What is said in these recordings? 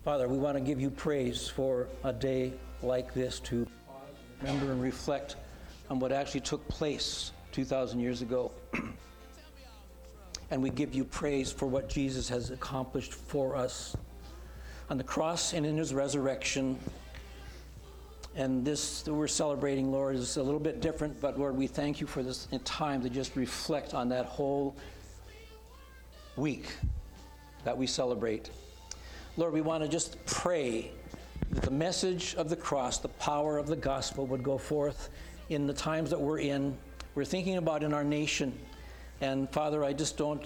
Father, we want to give you praise for a day like this to remember and reflect on what actually took place 2,000 years ago. And we give you praise for what Jesus has accomplished for us on the cross and in his resurrection. And this that we're celebrating, Lord, is a little bit different, but Lord, we thank you for this time to just reflect on that whole week that we celebrate. Lord, we want to just pray that the message of the cross, the power of the gospel would go forth in the times that we're in. We're thinking about in our nation. And Father, I just don't,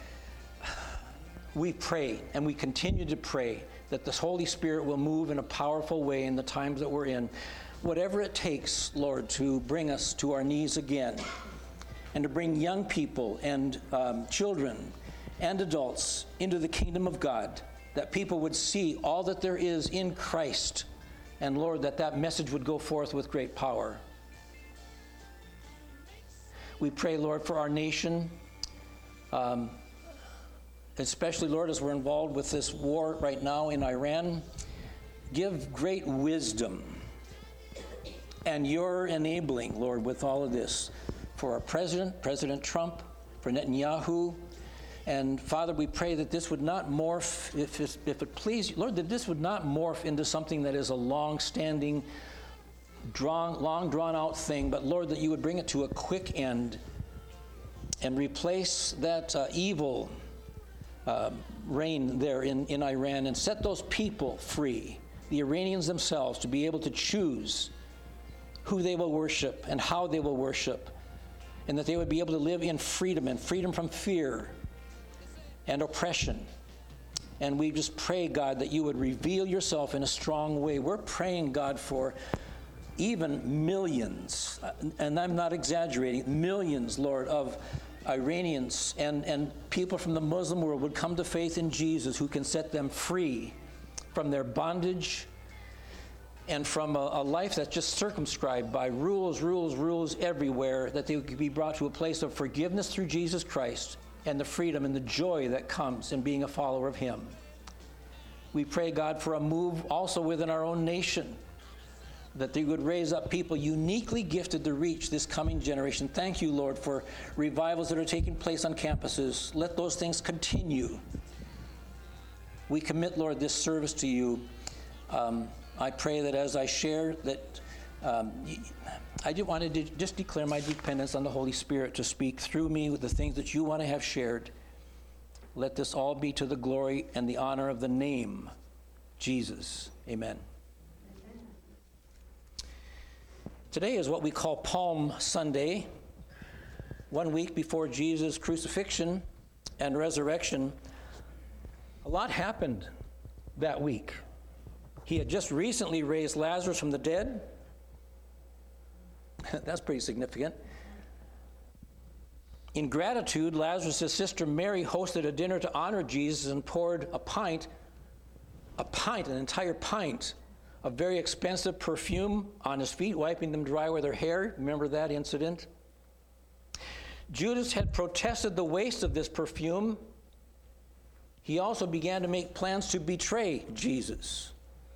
we pray and we continue to pray that this Holy Spirit will move in a powerful way in the times that we're in. Whatever it takes, Lord, to bring us to our knees again and to bring young people and children and adults into the kingdom of God, that people would see all that there is in Christ, and Lord, that message would go forth with great power. We pray, Lord, for our nation, especially, Lord, as we're involved with this war right now in Iran. Give great wisdom and your enabling, Lord, with all of this for our president, President Trump, for Netanyahu. And Father, we pray that this would not morph, if it please you, Lord, that this would not morph into something that is a long-standing, long drawn-out thing, but Lord, that you would bring it to a quick end and replace that evil reign there in Iran and set those people free, the Iranians themselves, to be able to choose who they will worship and how they will worship, and that they would be able to live in freedom and freedom from fear and oppression. And we just pray, God, that you would reveal yourself in a strong way. We're praying, God, for even millions, and I'm not exaggerating, millions, Lord, of Iranians and people from the Muslim world would come to faith in Jesus, who can set them free from their bondage and from a life that's just circumscribed by rules everywhere, that they could be brought to a place of forgiveness through Jesus Christ and the freedom and the joy that comes in being a follower of him. We pray, God, for a move also within our own nation, that they would raise up people uniquely gifted to reach this coming generation. Thank you, Lord, for revivals that are taking place on campuses. Let those things continue. We commit, Lord, this service to you. I pray that as I share that I just wanted to just declare my dependence on the Holy Spirit to speak through me with the things that you want to have shared. Let this all be to the glory and the honor of the name Jesus. Amen. Today is what we call Palm Sunday, 1 week before Jesus' crucifixion and resurrection. A lot happened that week. He had just recently raised Lazarus from the dead. That's pretty significant. In gratitude, Lazarus' sister Mary hosted a dinner to honor Jesus and poured an entire pint of very expensive perfume on his feet, wiping them dry with her hair. Remember that incident? Judas had protested the waste of this perfume. He also began to make plans to betray Jesus.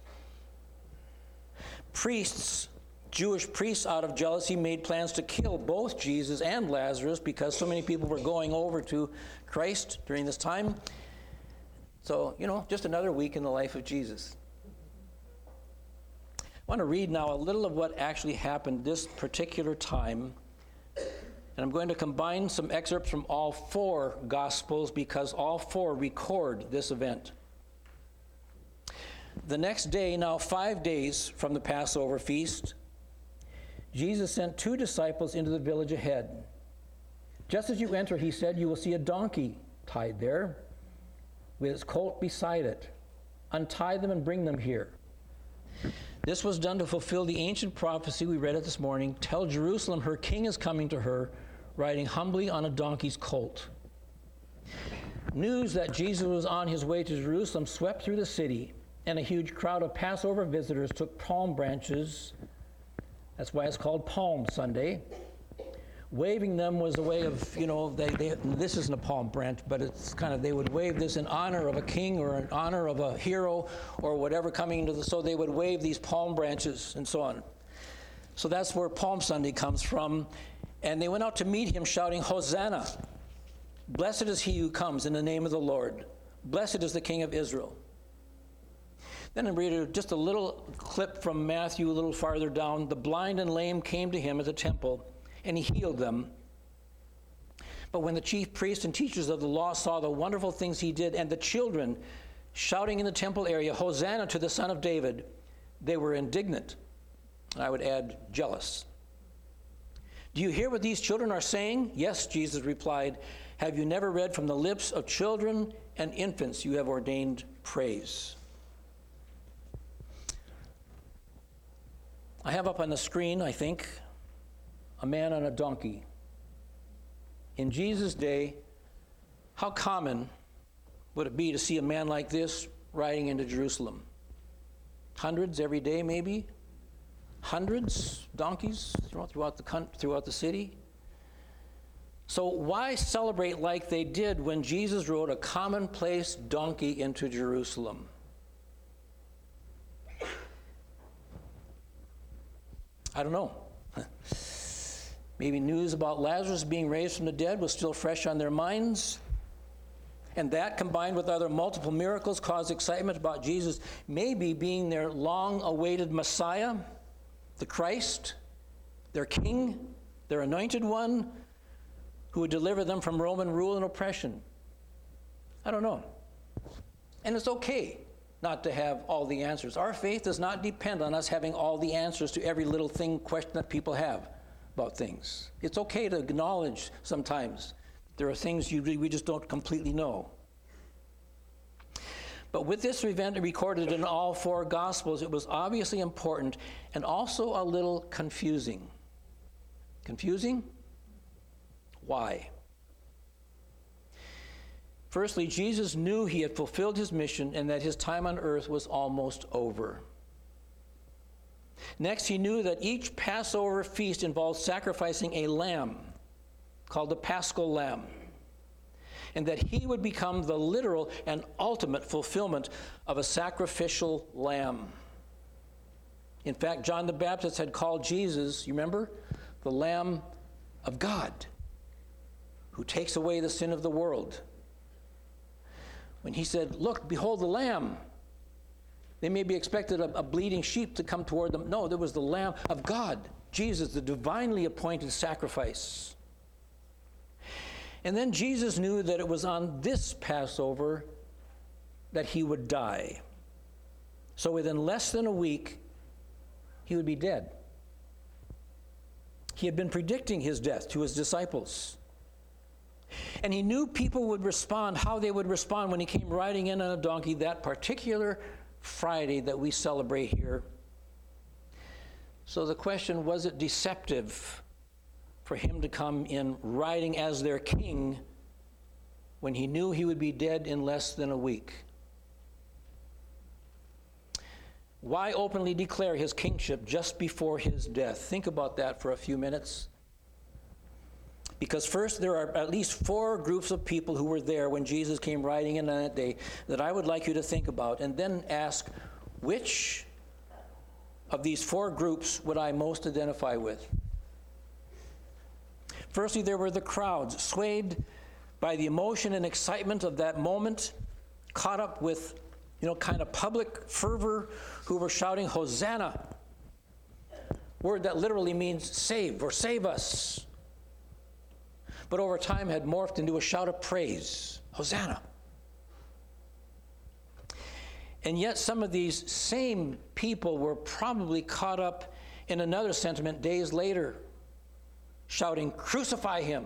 Jewish priests, out of jealousy, made plans to kill both Jesus and Lazarus because so many people were going over to Christ during this time. So, just another week in the life of Jesus. I want to read now a little of what actually happened this particular time. And I'm going to combine some excerpts from all four Gospels because all four record this event. The next day, now 5 days from the Passover feast, Jesus sent 2 disciples into the village ahead. Just as you enter, he said, you will see a donkey tied there with its colt beside it. Untie them and bring them here. This was done to fulfill the ancient prophecy we read it this morning. Tell Jerusalem her king is coming to her, riding humbly on a donkey's colt. News that Jesus was on his way to Jerusalem swept through the city, and a huge crowd of Passover visitors took palm branches, that's why it's called Palm Sunday, waving them was a way of, this isn't a palm branch, but it's kind of, they would wave this in honor of a king or in honor of a hero or whatever coming into so they would wave these palm branches and so on. So that's where Palm Sunday comes from. And they went out to meet him shouting, Hosanna! Blessed is he who comes in the name of the Lord. Blessed is the King of Israel. Then I read just a little clip from Matthew a little farther down. The blind and lame came to him at the temple, and he healed them. But when the chief priests and teachers of the law saw the wonderful things he did, and the children shouting in the temple area, Hosanna to the Son of David, they were indignant. I would add, jealous. Do you hear what these children are saying? Yes, Jesus replied. Have you never read from the lips of children and infants you have ordained praise? I have up on the screen, I think, a man on a donkey. In Jesus' day, how common would it be to see a man like this riding into Jerusalem? Hundreds every day, maybe? Hundreds, donkeys throughout the city? So why celebrate like they did when Jesus rode a commonplace donkey into Jerusalem? I don't know. Maybe news about Lazarus being raised from the dead was still fresh on their minds. And that, combined with other multiple miracles, caused excitement about Jesus maybe being their long-awaited Messiah, the Christ, their King, their anointed one, who would deliver them from Roman rule and oppression. I don't know. And it's okay not to have all the answers. Our faith does not depend on us having all the answers to every little question that people have about things. It's okay to acknowledge sometimes there are things we just don't completely know. But with this event recorded in all four Gospels, it was obviously important and also a little confusing. Confusing? Why? Firstly, Jesus knew he had fulfilled his mission and that his time on earth was almost over. Next, he knew that each Passover feast involved sacrificing a lamb called the Paschal Lamb, and that he would become the literal and ultimate fulfillment of a sacrificial lamb. In fact, John the Baptist had called Jesus, you remember, the Lamb of God, who takes away the sin of the world. When he said, look, behold the Lamb, they maybe expected a bleeding sheep to come toward them. No, there was the Lamb of God, Jesus, the divinely appointed sacrifice. And then Jesus knew that it was on this Passover that he would die. So within less than a week, he would be dead. He had been predicting his death to his disciples. And he knew people would respond, how they would respond when he came riding in on a donkey that particular Friday that we celebrate here. So the question, was it deceptive for him to come in riding as their king when he knew he would be dead in less than a week? Why openly declare his kingship just before his death? Think about that for a few minutes. Because first, there are at least four groups of people who were there when Jesus came riding in on that day that I would like you to think about, and then ask, which of these four groups would I most identify with? Firstly, there were the crowds, swayed by the emotion and excitement of that moment, caught up with, kind of public fervor, who were shouting, Hosanna, word that literally means save or save us, but over time had morphed into a shout of praise, Hosanna. And yet some of these same people were probably caught up in another sentiment days later, shouting, crucify him,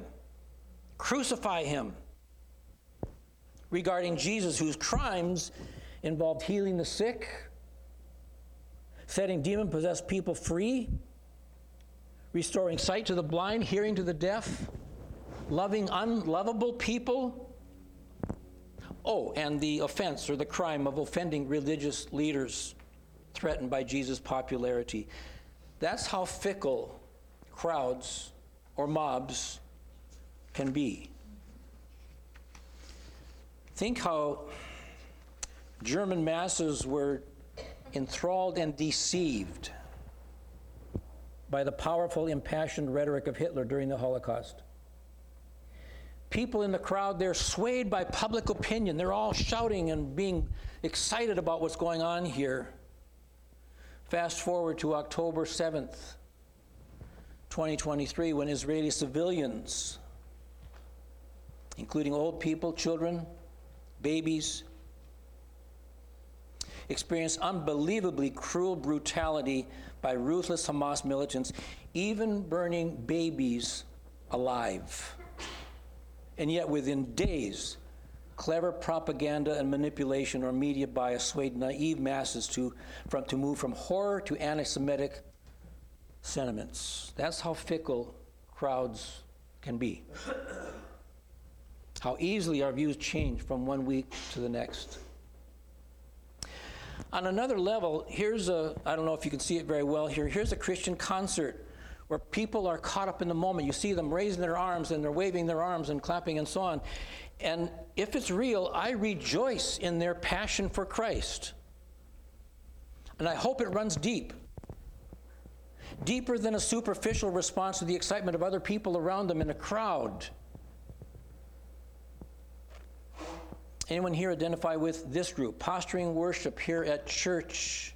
regarding Jesus, whose crimes involved healing the sick, setting demon-possessed people free, restoring sight to the blind, hearing to the deaf, loving unlovable people. Oh, and the offense or the crime of offending religious leaders threatened by Jesus' popularity. That's how fickle crowds or mobs can be. Think how German masses were enthralled and deceived by the powerful, impassioned rhetoric of Hitler during the Holocaust. People in the crowd, they're swayed by public opinion. They're all shouting and being excited about what's going on here. Fast forward to October 7th, 2023, when Israeli civilians, including old people, children, babies, experienced unbelievably cruel brutality by ruthless Hamas militants, even burning babies alive. And yet within days, clever propaganda and manipulation or media bias swayed naive masses to move from horror to anti-Semitic sentiments. That's how fickle crowds can be. How easily our views change from one week to the next. On another level, I don't know if you can see it very well here, here's a Christian concert where people are caught up in the moment. You see them raising their arms and they're waving their arms and clapping and so on. And if it's real, I rejoice in their passion for Christ. And I hope it runs deep. Deeper than a superficial response to the excitement of other people around them in a crowd. Anyone here identify with this group? Posturing worship here at church.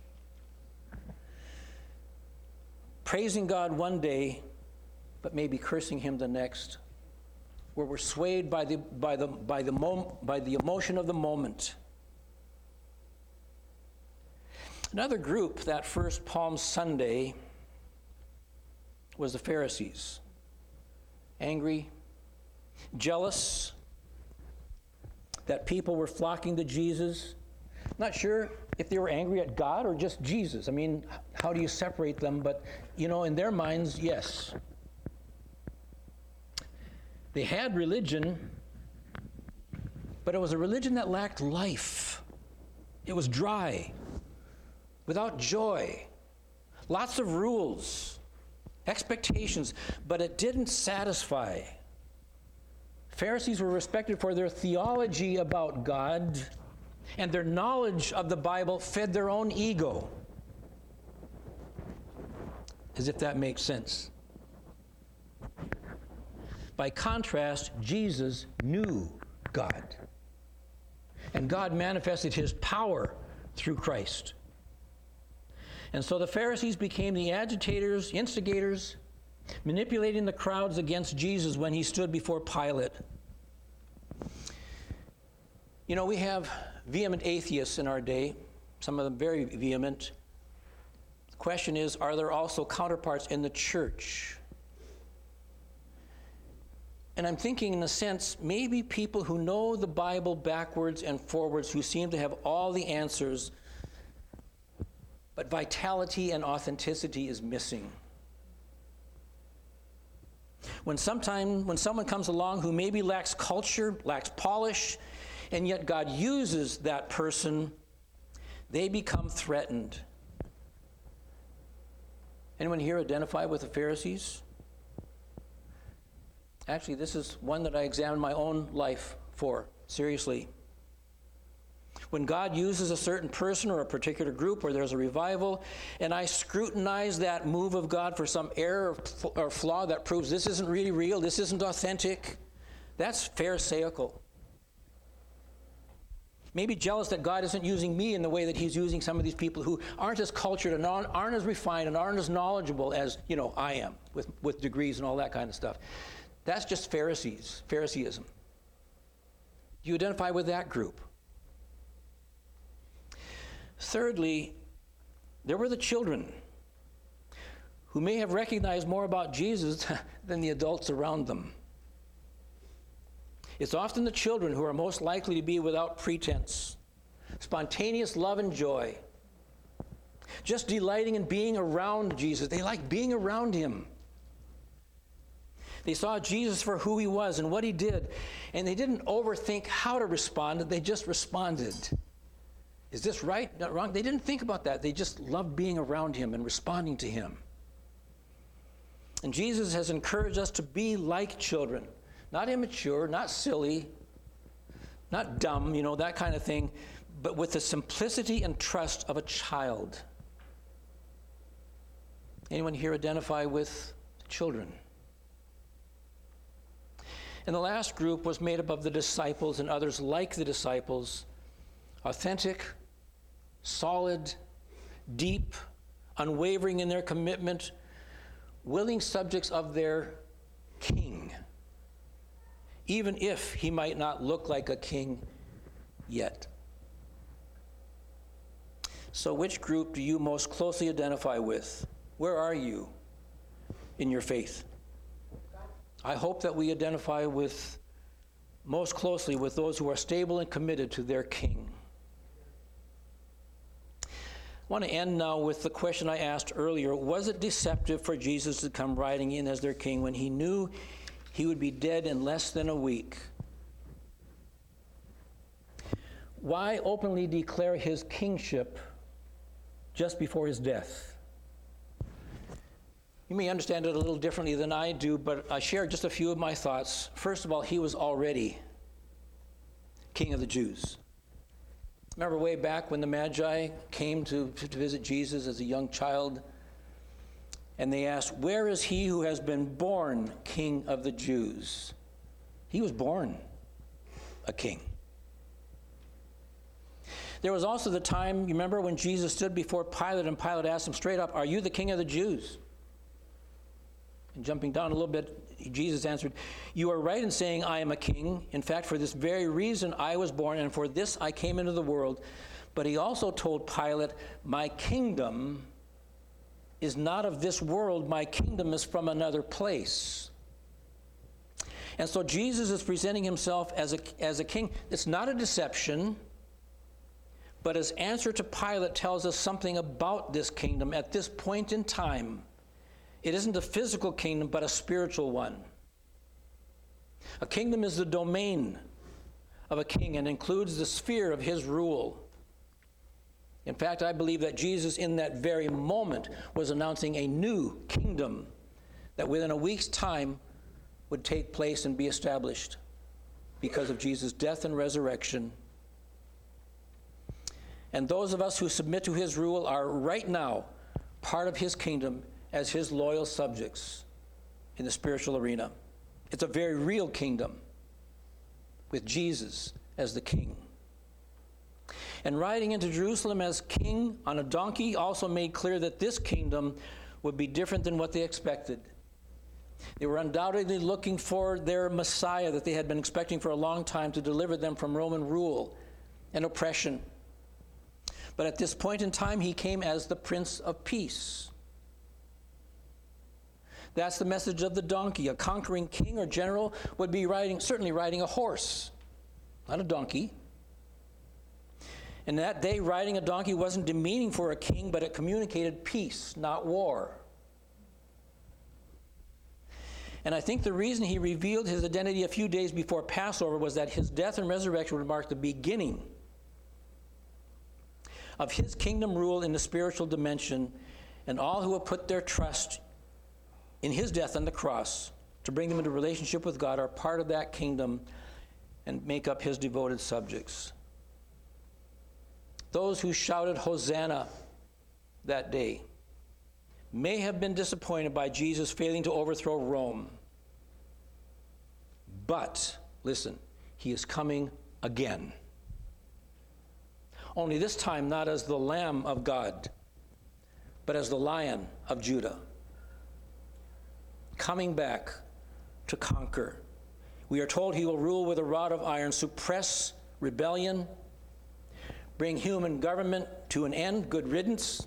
Praising God one day, but maybe cursing him the next. Where we're swayed by the emotion of the moment. Another group that first Palm Sunday was the Pharisees. Angry, jealous that people were flocking to Jesus. Not sure if they were angry at God or just Jesus. I mean, how do you separate them? But, in their minds, yes. They had religion, but it was a religion that lacked life. It was dry, without joy, lots of rules, expectations, but it didn't satisfy. Pharisees were respected for their theology about God, and their knowledge of the Bible fed their own ego. As if that makes sense. By contrast, Jesus knew God. And God manifested his power through Christ. And so the Pharisees became the agitators, instigators, manipulating the crowds against Jesus when he stood before Pilate. We have vehement atheists in our day, some of them very vehement. The question is, are there also counterparts in the church? And I'm thinking, in a sense, maybe people who know the Bible backwards and forwards, who seem to have all the answers, but vitality and authenticity is missing. When someone comes along who maybe lacks culture, lacks polish, and yet God uses that person, they become threatened. Anyone here identify with the Pharisees? Actually, this is one that I examined my own life for, seriously. When God uses a certain person or a particular group, or there's a revival, and I scrutinize that move of God for some error or flaw that proves this isn't really real, this isn't authentic, that's Pharisaical. Maybe jealous that God isn't using me in the way that he's using some of these people who aren't as cultured and aren't as refined and aren't as knowledgeable as, I am, with degrees and all that kind of stuff. That's just Phariseeism. Do you identify with that group? Thirdly, there were the children who may have recognized more about Jesus than the adults around them. It's often the children who are most likely to be without pretense, spontaneous love and joy, just delighting in being around Jesus. They like being around him. They saw Jesus for who he was and what he did, and they didn't overthink how to respond, they just responded. Is this right? Not wrong? They didn't think about that. They just loved being around him and responding to him. And Jesus has encouraged us to be like children, not immature, not silly, not dumb, that kind of thing, but with the simplicity and trust of a child. Anyone here identify with children? And the last group was made up of the disciples and others like the disciples, authentic, solid, deep, unwavering in their commitment, willing subjects of their king, even if he might not look like a king yet. So which group do you most closely identify with? Where are you in your faith? I hope that we identify most closely with those who are stable and committed to their king. I want to end now with the question I asked earlier. Was it deceptive for Jesus to come riding in as their king when he knew he would be dead in less than a week? Why openly declare his kingship just before his death? You may understand it a little differently than I do, but I share just a few of my thoughts. First of all, he was already King of the Jews. Remember way back when the Magi came to visit Jesus as a young child, and they asked, "Where is he who has been born King of the Jews?" He was born a king. There was also the time, you remember, when Jesus stood before Pilate, and Pilate asked him straight up, "Are you the King of the Jews?" And jumping down a little bit, Jesus answered, "You are right in saying I am a king. In fact, for this very reason I was born, and for this I came into the world." But he also told Pilate, "My kingdom is not of this world. My kingdom is from another place." And so Jesus is presenting himself as a king. It's not a deception, but his answer to Pilate tells us something about this kingdom at this point in time. It isn't a physical kingdom, but a spiritual one. A kingdom is the domain of a king and includes the sphere of his rule. In fact, I believe that Jesus in that very moment was announcing a new kingdom that within a week's time would take place and be established because of Jesus' death and resurrection. And those of us who submit to his rule are right now part of his kingdom as his loyal subjects in the spiritual arena. It's a very real kingdom with Jesus as the king. And riding into Jerusalem as king on a donkey also made clear that this kingdom would be different than what they expected. They were undoubtedly looking for their Messiah that they had been expecting for a long time to deliver them from Roman rule and oppression. But at this point in time, he came as the Prince of Peace. That's the message of the donkey. A conquering king or general would be certainly riding a horse, not a donkey. And that day, riding a donkey wasn't demeaning for a king, but it communicated peace, not war. And I think the reason he revealed his identity a few days before Passover was that his death and resurrection would mark the beginning of his kingdom rule in the spiritual dimension, and all who have put their trust in his death on the cross to bring them into relationship with God are part of that kingdom and make up his devoted subjects. Those who shouted Hosanna that day may have been disappointed by Jesus failing to overthrow Rome. But, listen, he is coming again. Only this time not as the Lamb of God, but as the Lion of Judah. Coming back to conquer. We are told he will rule with a rod of iron, suppress rebellion, bring human government to an end, good riddance,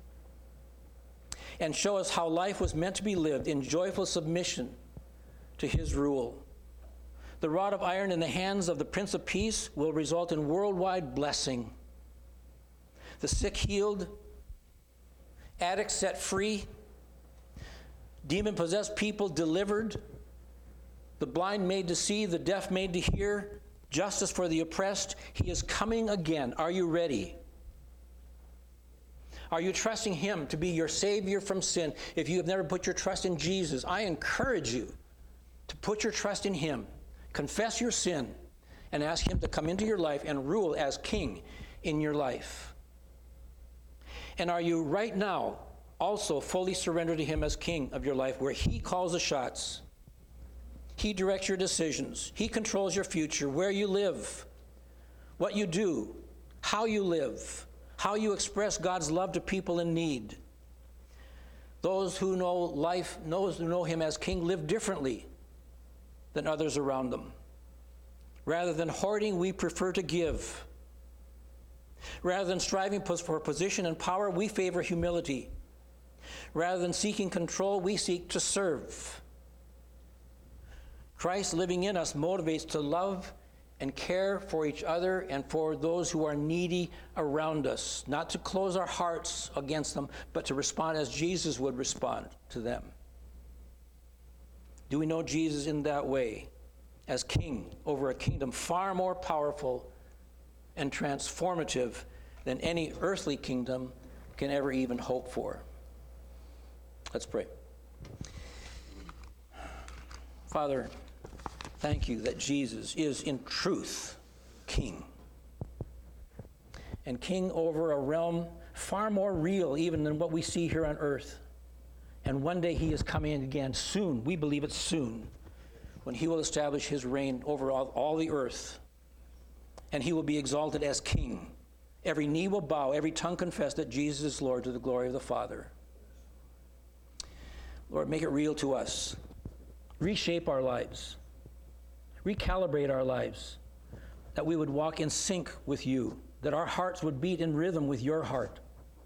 and show us how life was meant to be lived in joyful submission to his rule. The rod of iron in the hands of the Prince of Peace will result in worldwide blessing. The sick healed, addicts set free, demon-possessed people delivered, the blind made to see, the deaf made to hear, justice for the oppressed. He is coming again. Are you ready? Are you trusting him to be your Savior from sin? If you have never put your trust in Jesus, I encourage you to put your trust in him. Confess your sin and ask him to come into your life and rule as king in your life. And are you right now also fully surrendered to him as king of your life, where he calls the shots? He directs your decisions. He controls your future, where you live, what you do, how you live, how you express God's love to people in need. Those who know him as king live differently than others around them. Rather than hoarding, we prefer to give. Rather than striving for position and power, we favor humility. Rather than seeking control, we seek to serve. Christ living in us motivates to love and care for each other and for those who are needy around us, not to close our hearts against them, but to respond as Jesus would respond to them. Do we know Jesus in that way, as king over a kingdom far more powerful and transformative than any earthly kingdom can ever even hope for? Let's pray. Father, thank you that Jesus is in truth king. And king over a realm far more real even than what we see here on earth. And one day he is coming again soon. We believe it's soon, when he will establish his reign over all the earth. And he will be exalted as king. Every knee will bow, every tongue confess that Jesus is Lord, to the glory of the Father. Lord, make it real to us. Reshape our lives. Recalibrate our lives, that we would walk in sync with you, that our hearts would beat in rhythm with your heart,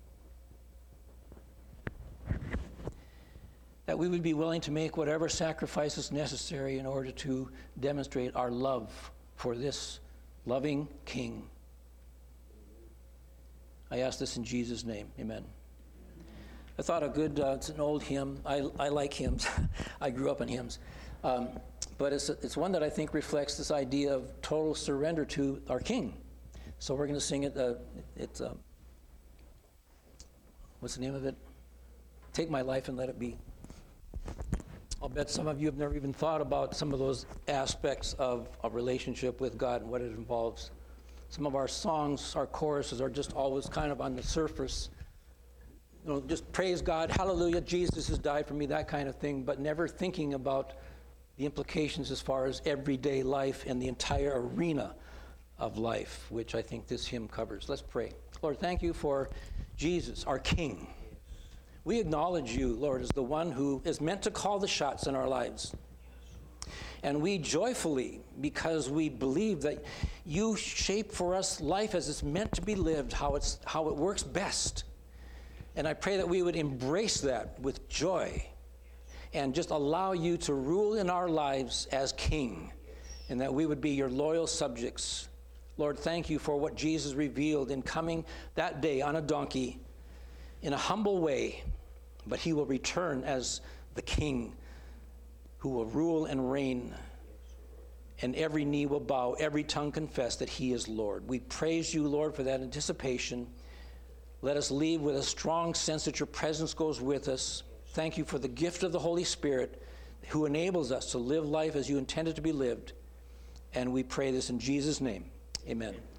that we would be willing to make whatever sacrifices necessary in order to demonstrate our love for this loving King. I ask this in Jesus' name, amen. I thought it's an old hymn. I like hymns. I grew up in hymns. But it's one that I think reflects this idea of total surrender to our King. So we're going to sing it. What's the name of it? Take My Life and Let It Be. I'll bet some of you have never even thought about some of those aspects of a relationship with God and what it involves. Some of our songs, our choruses are just always kind of on the surface. You know, just praise God, hallelujah, Jesus has died for me, that kind of thing, but never thinking about the implications as far as everyday life and the entire arena of life, which I think this hymn covers. Let's pray. Lord, thank you for Jesus, our King. We acknowledge you, Lord, as the one who is meant to call the shots in our lives. And we joyfully, because we believe that you shape for us life as it's meant to be lived, how it works best. And I pray that we would embrace that with joy and just allow you to rule in our lives as King, and that we would be your loyal subjects. Lord, thank you for what Jesus revealed in coming that day on a donkey in a humble way, but he will return as the King who will rule and reign, and every knee will bow, every tongue confess that he is Lord. We praise you, Lord, for that anticipation. Let us leave with a strong sense that your presence goes with us. Thank you for the gift of the Holy Spirit who enables us to live life as you intended to be lived. And we pray this in Jesus' name. Amen.